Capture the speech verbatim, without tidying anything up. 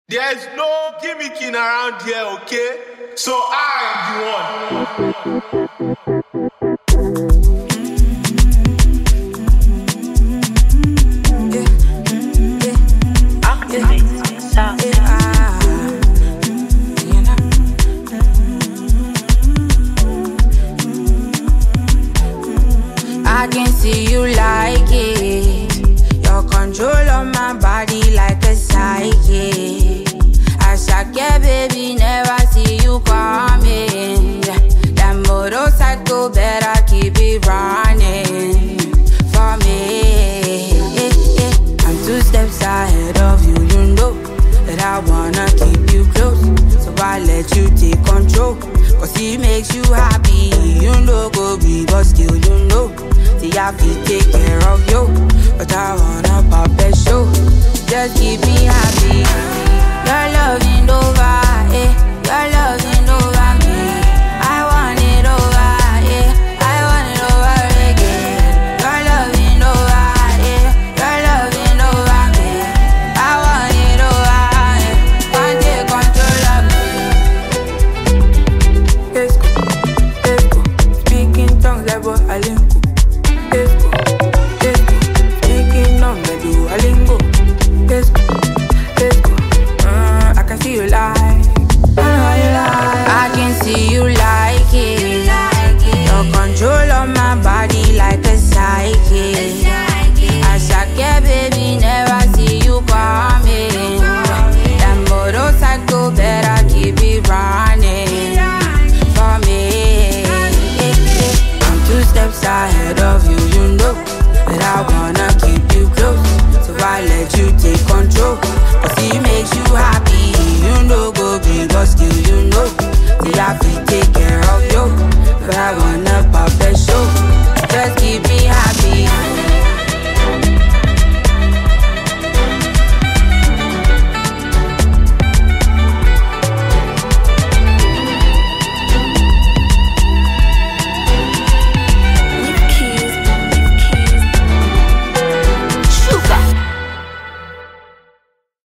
There's no gimmicking around here, okay? So I am the one. I can see you like it. Your control on my body like a psychic. As I get, baby, never see you coming. That motorcycle better keep it running for me. I'm two steps ahead of you, you know that I wanna keep you close. So I let you take control, cause it makes you happy. You know, go be, but still you know. See, I feel take care of you, but I wanna pop a show. Just keep me happy. Your loving over, eh? Your loving over me. I want it over, eh? I want it over again. Your loving over, eh? Your loving over me. I want it over, eh? Can't take control of me. Let's go, let's go. Speaking tongues like what I link. Let's go, let's go. Speaking on the Duolingo. Let's go, let's go. Uh, I can see you like, I know how you like. I can see you like it. Your control on my body like a psychic. As I get, baby, never see you coming. That motorcycle better keep it running for me. I'm two steps ahead of you, you know that I wanna keep you close. So I let you take control, cause it makes you happy. You know, go big, but still you know. See, I feel take care of you, but I wanna pop a show.